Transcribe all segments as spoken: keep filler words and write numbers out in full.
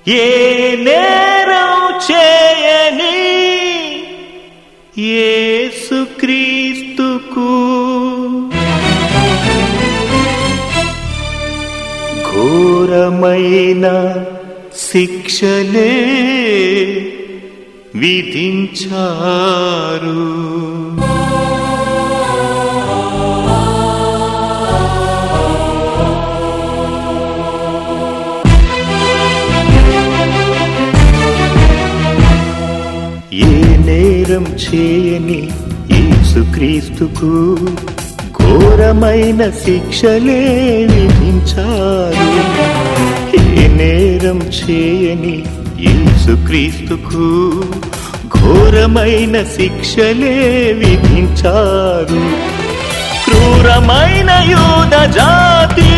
ఏ నేరం చేయని యేసుక్రీస్తుకు ఘోరమైన శిక్షలే విధించారు. ఏ నేరం చేయని యేసుక్రీస్తుకు ఘోరమైన శిక్షలే విధించారు. ఏ నేరం చేయని యేసుక్రీస్తుకు ఘోరమైన శిక్షలే విధించారు. క్రూరమైన యూద జాతి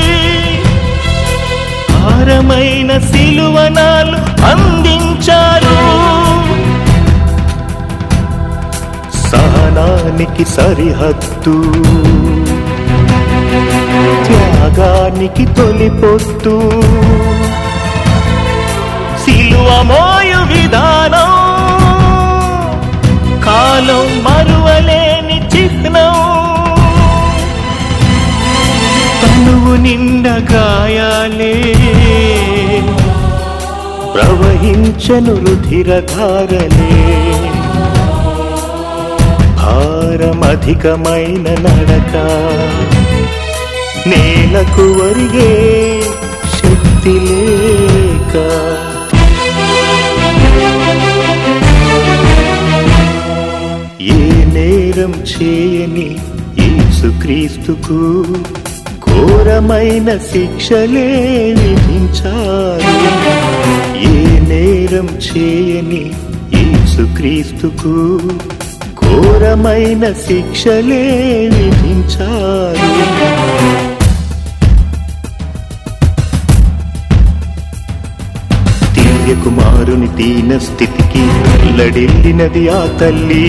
భారమైన సిలువనాలు అందించారు. సహనానికి సరిహద్దు, త్యాగానికి తొలిపొత్తు, సిలువ మోయు విధానం కాలం మరువలేని చిహ్నం. తనువు నిండా గాయాలే ప్రవహించను రుధిరధారలే. భారమధికమైన నడక నేలకు వరిగే శక్తి లేక. ఏ నేరం చేయని యేసుక్రీస్తుకు ఘోరమైన శిక్షలే విధించారు. ఏ నేరం చేయని యేసుక్రీస్తుకు ఘోరమైన శిక్షలే విధించారు. దివ్య కుమారుని దీన స్థితికి వెల్లడిల్లినది ఆ తల్లి.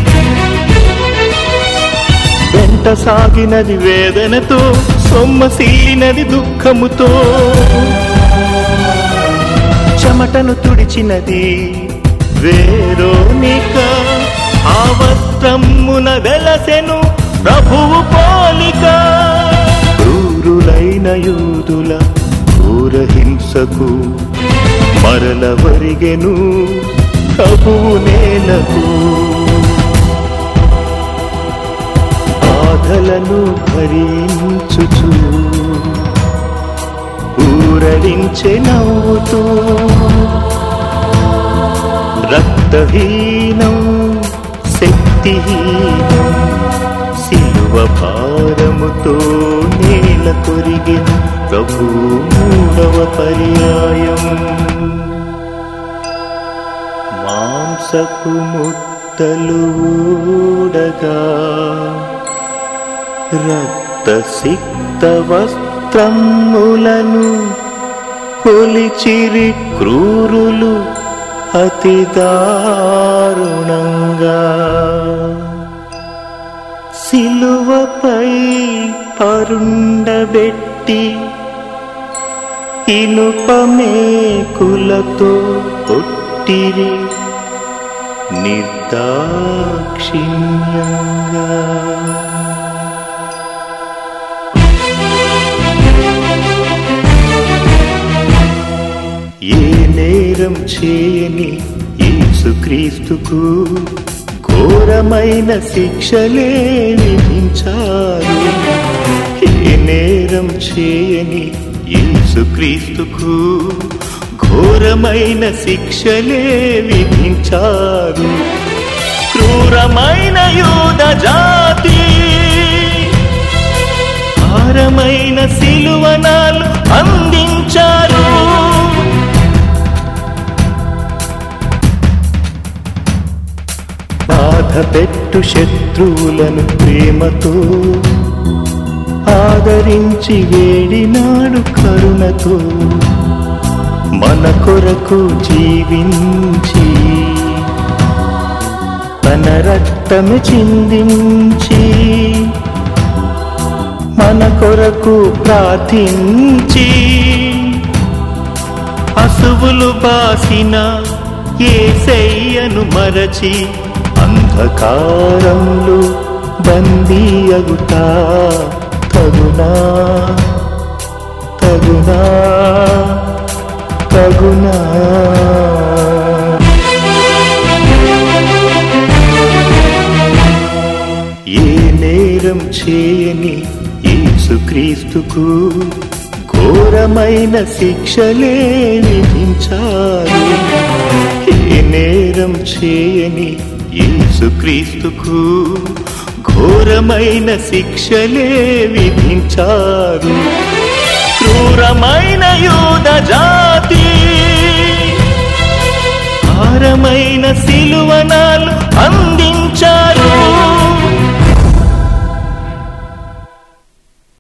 వెంట సాగినది వేదనతో, సొమ్మసిల్లినది దుఃఖముతో. చెమటను తుడిచినది వేరోనిక, ఆ వస్త్రమున వెలసెను ప్రభువు పోలిక. క్రూరులైన యూదుల ఘోర హింసకు మరల వరిగెను ప్రభువు నేలకు. బాధలను భరించుచు ఊరడించే నవ్వుతూ, రక్తహీనం శక్తిహీనం సిలువ భారముతో నేల కొరిగిన ప్రభు మూడవ పర్యాయం. మాంసపు ముద్దలు ఊడగా రక్తసిక్త వస్త్రములను కొలిచిరి క్రూరులు అతి దారుణంగా. సిలువపై పరుండబెట్టి ఇనుపమేకులతో కొట్టిరి నిర్దాక్షిణ్యంగా. ఏ నేరం చేయని యేసుక్రీస్తుకు ఘోరమైన శిక్షలే విధించారు. ఏ నేరం చేయని యేసుక్రీస్తుకు ఘోరమైన శిక్షలే విధించారు. క్రూరమైన యూద జాతి భారమైన సిలువనాలు అందించారు. బాధ పెట్టు శత్రువులను ప్రేమతో ఆదరించి వేడినాడు కరుణతో. మన కొరకు జీవించి తన రక్తము చిందించి మన కొరకు ప్రార్థించి పశువు పాసిన యేసయ్యను మరచి అంధకారంలో బందీ అగుతా తగునా తగునా తగునా ఏ నేరం చేయని యేసుక్రీస్తుకు ఘోరమైన శిక్షలే విధించారు. ఏ నేరం చేయని యేసుక్రీస్తుకు ఘోరమైన శిక్షలే విధించారు. క్రూరమైన యూద జాతి భారమైన సిలువనాలు అందించారు.